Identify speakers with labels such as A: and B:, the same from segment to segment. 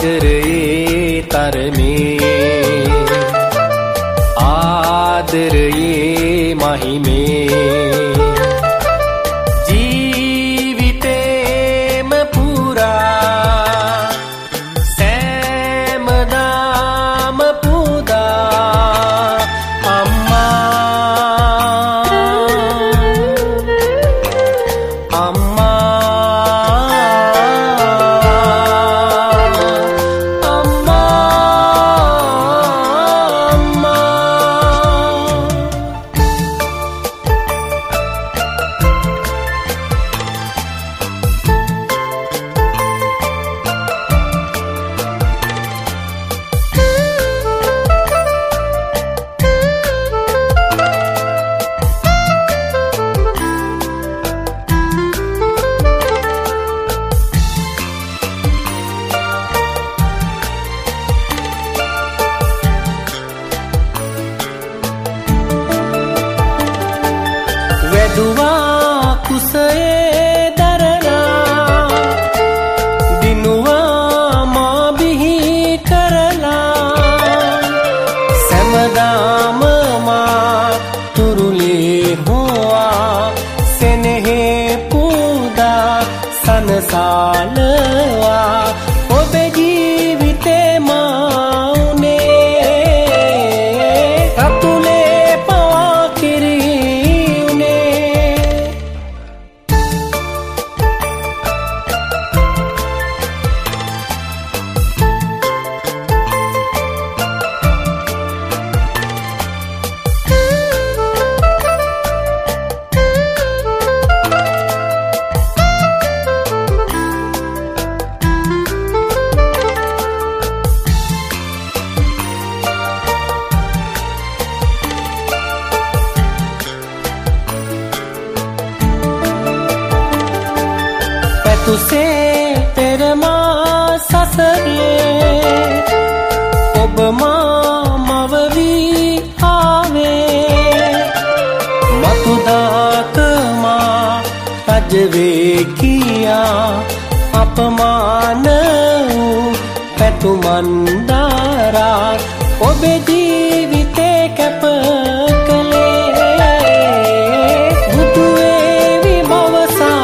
A: සාගරයේ තරමේ ආදරයේ මහිමේ ජීවිතේම පුරා සෑමදාම පුදා වැදුවා කුසයේ දරලා දිනුවා මා බිහි කරලා සෑමදාම මා තුරුලේ හොවා සෙනෙහේ පුදා සනසාලවා ඔබේ ජීවිතේ මා උනේ රතුලේ පවා කිරි तुसे तेरे माँ ससरे ob माँ मववी आवे मतुदात माँ तजवे किया अपमान पैतु मंदारा ओबे जीविते कैप कले बुद्धुए विभव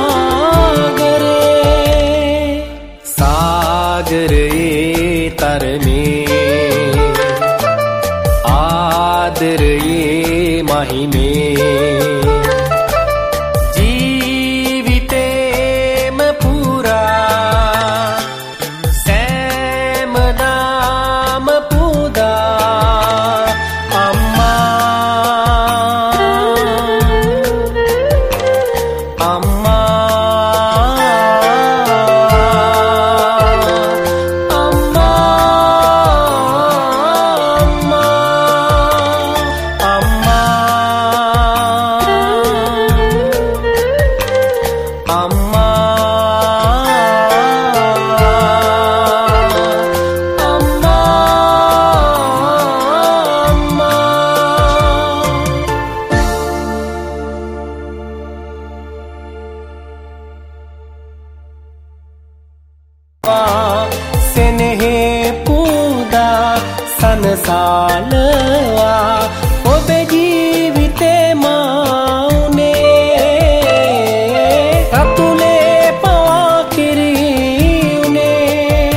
A: सागरයේ තරමේ ආදරයේ මහිමේ ජීවිතේම පුරා සෑමදාම පුදා සෙනෙහේ පුදා සනසාලවා ඔබේ ජීවිතේ මා උනේ රතුලේ පවා කිරි උනේ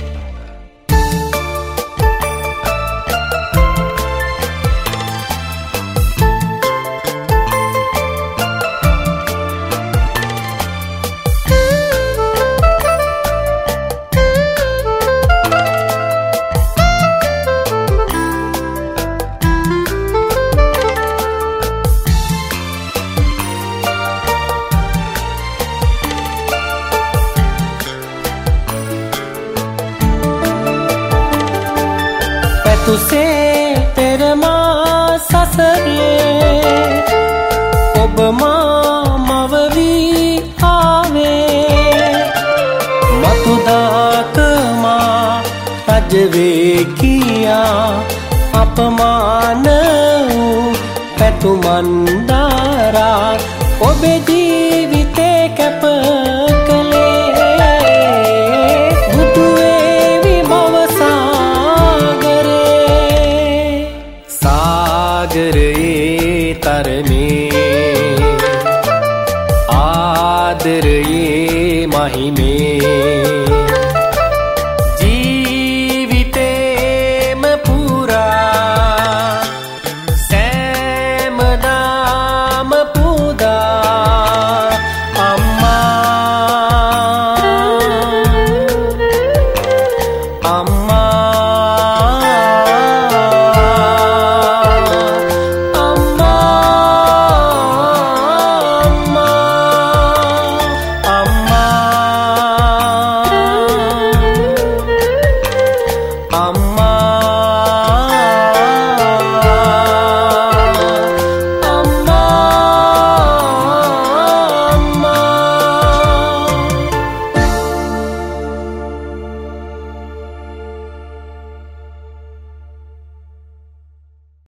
A: तुसे तेरे माँ ससरे ob माँ मववी आवे मतुदात माँ तजवे किया अपमान पैतु मंदारा ओबे जीविते कैप कले बुद्धुए विभव මහිමේ